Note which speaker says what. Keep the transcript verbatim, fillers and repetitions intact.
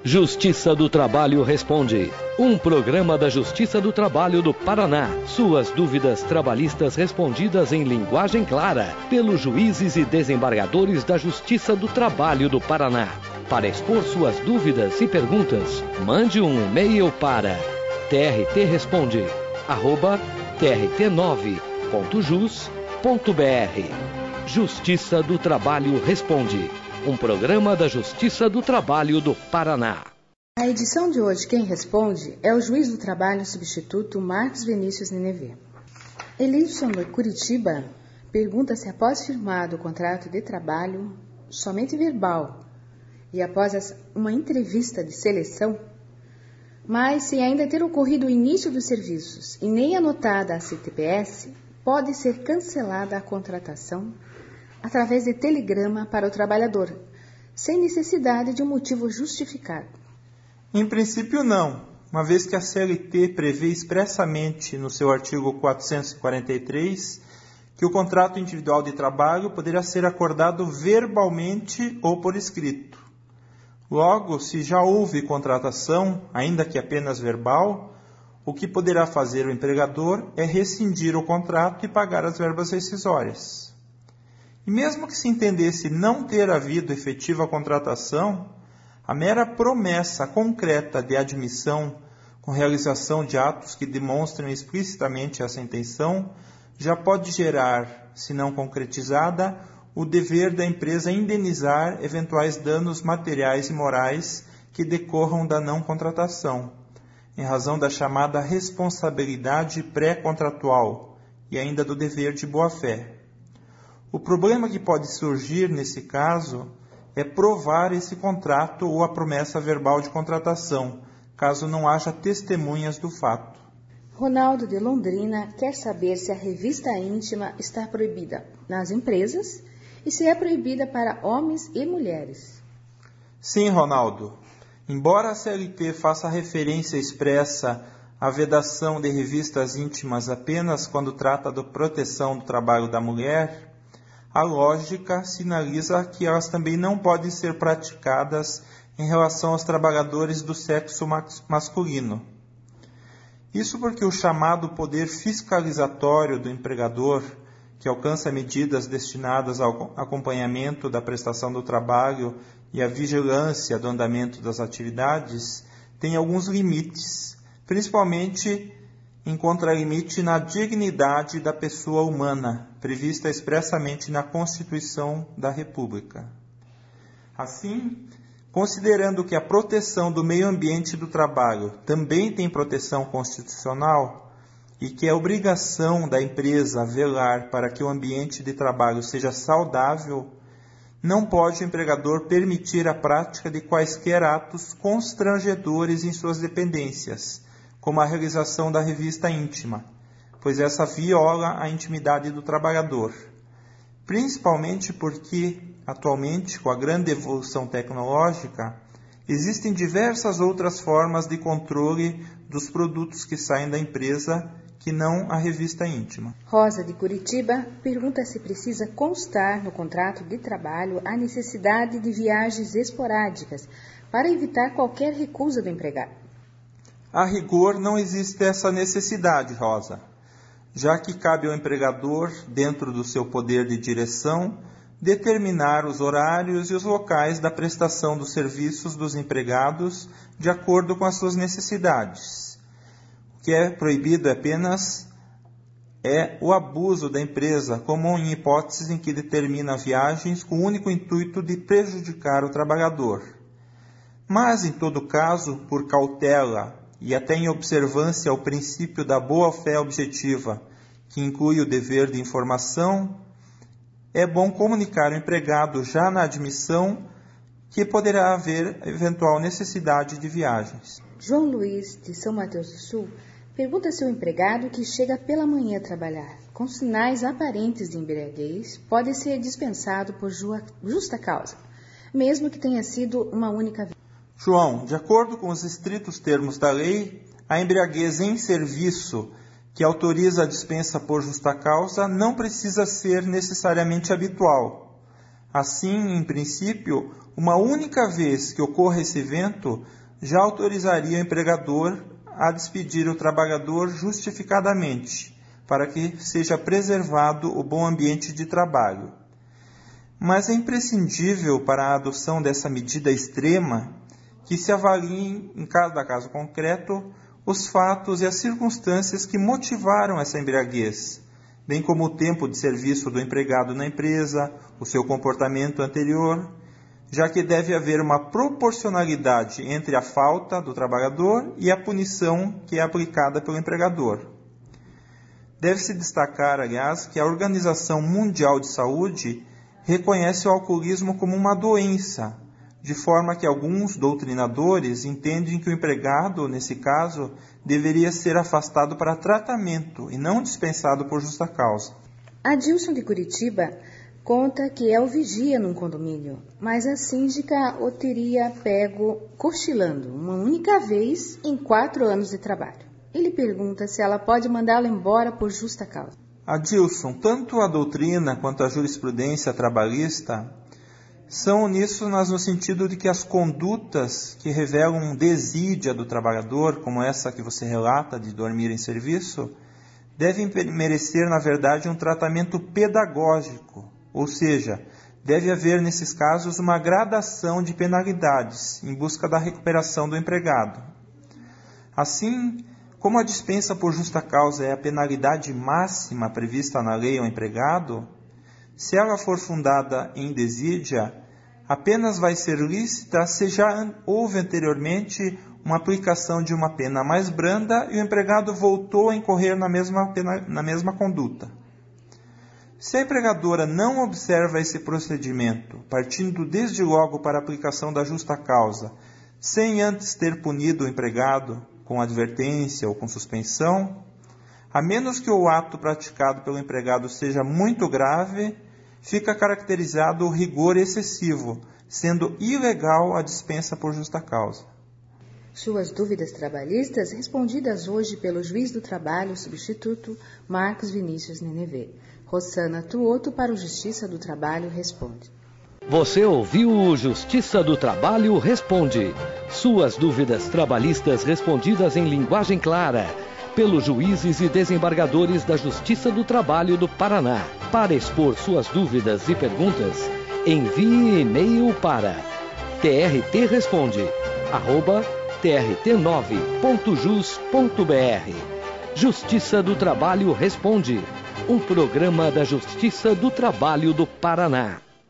Speaker 1: Justiça do Trabalho Responde. Um programa da Justiça do Trabalho do Paraná. Suas dúvidas trabalhistas respondidas em linguagem clara pelos juízes e desembargadores da Justiça do Trabalho do Paraná. Para expor suas dúvidas e perguntas, mande um e-mail para trtresponde arroba t r t nove ponto jus ponto b r. Justiça do Trabalho Responde. Um programa da Justiça do Trabalho do Paraná.
Speaker 2: A edição de hoje, quem responde é o juiz do trabalho substituto Marcos Vinícius Nenevê. Elidson de Curitiba pergunta se após firmado o contrato de trabalho, somente verbal, e após uma entrevista de seleção, mas sem ainda ter ocorrido o início dos serviços e nem anotada a C T P S, pode ser cancelada a contratação através de telegrama para o trabalhador, sem necessidade de um motivo justificado.
Speaker 3: Em princípio, não, uma vez que a C L T prevê expressamente no seu artigo quatrocentos e quarenta e três que o contrato individual de trabalho poderá ser acordado verbalmente ou por escrito. Logo, se já houve contratação, ainda que apenas verbal, o que poderá fazer o empregador é rescindir o contrato e pagar as verbas rescisórias. E mesmo que se entendesse não ter havido efetiva contratação, a mera promessa concreta de admissão com realização de atos que demonstram explicitamente essa intenção já pode gerar, se não concretizada, o dever da empresa indenizar eventuais danos materiais e morais que decorram da não contratação, em razão da chamada responsabilidade pré-contratual e ainda do dever de boa-fé. O problema que pode surgir nesse caso é provar esse contrato ou a promessa verbal de contratação, caso não haja testemunhas do fato.
Speaker 2: Ronaldo de Londrina quer saber se a revista íntima está proibida nas empresas e se é proibida para homens e mulheres.
Speaker 3: Sim, Ronaldo. Embora a C L T faça referência expressa à vedação de revistas íntimas apenas quando trata da proteção do trabalho da mulher, a lógica sinaliza que elas também não podem ser praticadas em relação aos trabalhadores do sexo masculino. Isso porque o chamado poder fiscalizatório do empregador, que alcança medidas destinadas ao acompanhamento da prestação do trabalho e à vigilância do andamento das atividades, tem alguns limites, principalmente encontra limite na dignidade da pessoa humana, prevista expressamente na Constituição da República. Assim, considerando que a proteção do meio ambiente do trabalho também tem proteção constitucional e que é obrigação da empresa velar para que o ambiente de trabalho seja saudável, não pode o empregador permitir a prática de quaisquer atos constrangedores em suas dependências, como a realização da revista íntima, pois essa viola a intimidade do trabalhador, principalmente porque, atualmente, com a grande evolução tecnológica, existem diversas outras formas de controle dos produtos que saem da empresa que não a revista íntima.
Speaker 2: Rosa de Curitiba pergunta se precisa constar no contrato de trabalho a necessidade de viagens esporádicas para evitar qualquer recusa do empregado.
Speaker 3: A rigor, não existe essa necessidade, Rosa, já que cabe ao empregador, dentro do seu poder de direção, determinar os horários e os locais da prestação dos serviços dos empregados de acordo com as suas necessidades. O que é proibido apenas é o abuso da empresa, como em hipóteses em que determina viagens com o único intuito de prejudicar o trabalhador. Mas, em todo caso, por cautela e até em observância ao princípio da boa-fé objetiva, que inclui o dever de informação, é bom comunicar ao empregado já na admissão que poderá haver eventual necessidade de viagens.
Speaker 2: João Luiz, de São Mateus do Sul, pergunta se o empregado que chega pela manhã a trabalhar com sinais aparentes de embriaguez pode ser dispensado por justa causa, mesmo que tenha sido uma única vez.
Speaker 3: João, de acordo com os estritos termos da lei, a embriaguez em serviço que autoriza a dispensa por justa causa não precisa ser necessariamente habitual, Assim, em princípio, uma única vez que ocorra esse evento, já autorizaria o empregador a despedir o trabalhador justificadamente, para que seja preservado o bom ambiente de trabalho. Mas é imprescindível para a adoção dessa medida extrema que se avaliem, em cada caso concreto, os fatos e as circunstâncias que motivaram essa embriaguez, bem como o tempo de serviço do empregado na empresa, o seu comportamento anterior, já que deve haver uma proporcionalidade entre a falta do trabalhador e a punição que é aplicada pelo empregador. Deve-se destacar, aliás, que a Organização Mundial de Saúde reconhece o alcoolismo como uma doença, de forma que alguns doutrinadores entendem que o empregado, nesse caso, deveria ser afastado para tratamento e não dispensado por justa causa.
Speaker 2: Adilson de Curitiba conta que é o vigia num condomínio, mas a síndica o teria pego cochilando uma única vez em quatro anos de trabalho. Ele pergunta se ela pode mandá-lo embora por justa causa.
Speaker 3: Adilson, tanto a doutrina quanto a jurisprudência trabalhista são uníssonas no sentido de que as condutas que revelam desídia do trabalhador, como essa que você relata de dormir em serviço, devem merecer, na verdade, um tratamento pedagógico, ou seja, deve haver, nesses casos, uma gradação de penalidades em busca da recuperação do empregado. Assim, como a dispensa por justa causa é a penalidade máxima prevista na lei ao empregado, se ela for fundada em desídia, apenas vai ser lícita se já houve anteriormente uma aplicação de uma pena mais branda e o empregado voltou a incorrer na mesma, pena, na mesma conduta. Se a empregadora não observa esse procedimento, partindo desde logo para a aplicação da justa causa, sem antes ter punido o empregado com advertência ou com suspensão, a menos que o ato praticado pelo empregado seja muito grave, fica caracterizado o rigor excessivo, sendo ilegal a dispensa por justa causa.
Speaker 2: Suas dúvidas trabalhistas respondidas hoje pelo juiz do trabalho substituto Marcos Vinícius Nenevê. Rossana Tuoto para o Justiça do Trabalho Responde.
Speaker 1: Você ouviu o Justiça do Trabalho Responde. Suas dúvidas trabalhistas respondidas em linguagem clara pelos juízes e desembargadores da Justiça do Trabalho do Paraná. Para expor suas dúvidas e perguntas, envie e-mail para trtresponde arroba t r t nove ponto jus ponto b r. Justiça do Trabalho Responde, um programa da Justiça do Trabalho do Paraná.